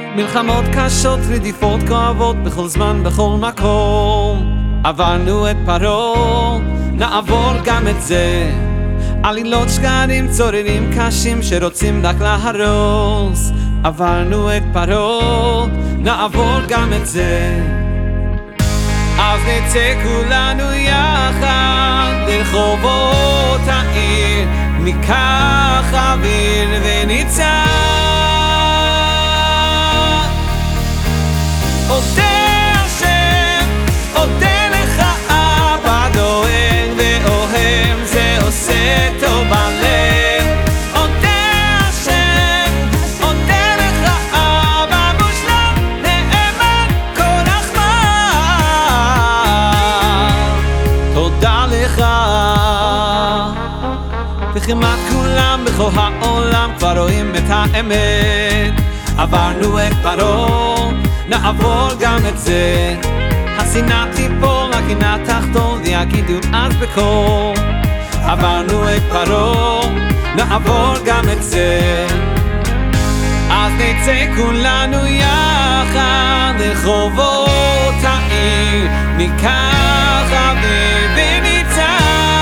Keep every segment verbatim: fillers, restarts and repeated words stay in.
מלחמות קשות, רדיפות כואבות, בכל זמן, בכל מקום. עברנו את פרעה, נעבור גם את זה. עלילות שקרים, צוררים קשים, שרוצים רק להרוס. עברנו את פרעה, נעבור גם את זה. אז נצא כולנו יחד לרחובות העיר, ניקח אוויר ונצעק. אודה השם, אודה לך אבא, דואג ואוהב, זה עושה טוב בלב. אודה השם, אודה לך אבא, מושלם, נאמן, כל רחמן. תודה לך. וכמעט כולם בכל העולם כבר רואים את האמת. עברנו את פרעה, נעבור גם את זה. השנאה תיפול, הקנאה תחתון, ויגידו אז בקול. עברנו את פרעה, נעבור גם את זה. אז נצא כולנו יחד לרחובות העיר, ניקח אוויר ונצעק.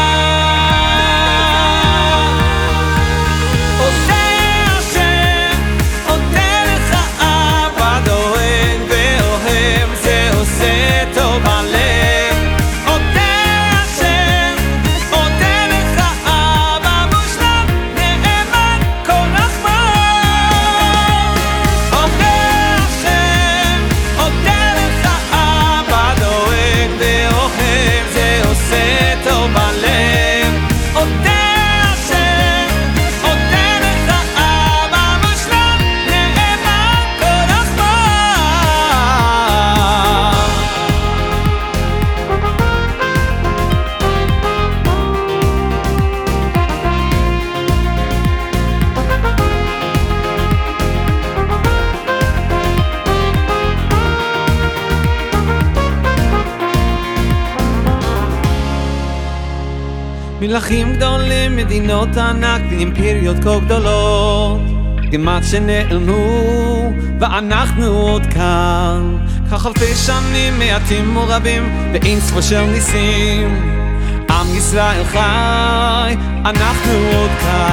מלכים גדולים, מדינות ענק ואימפריות כה גדולות, כמעט שנעלמו ואנחנו עוד כאן. כך אלפי שנים, מעטים ורבים ואין ספור של ניסים. עם ישראל חי, אנחנו עוד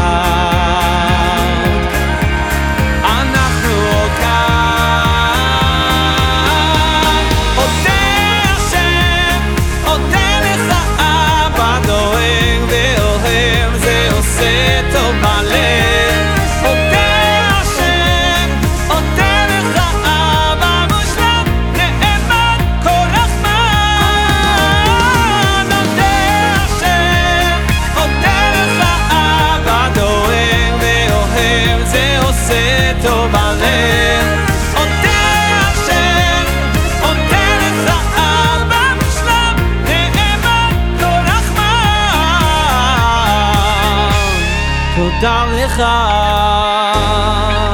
כאן. אנחנו עוד כאן. תודה לך.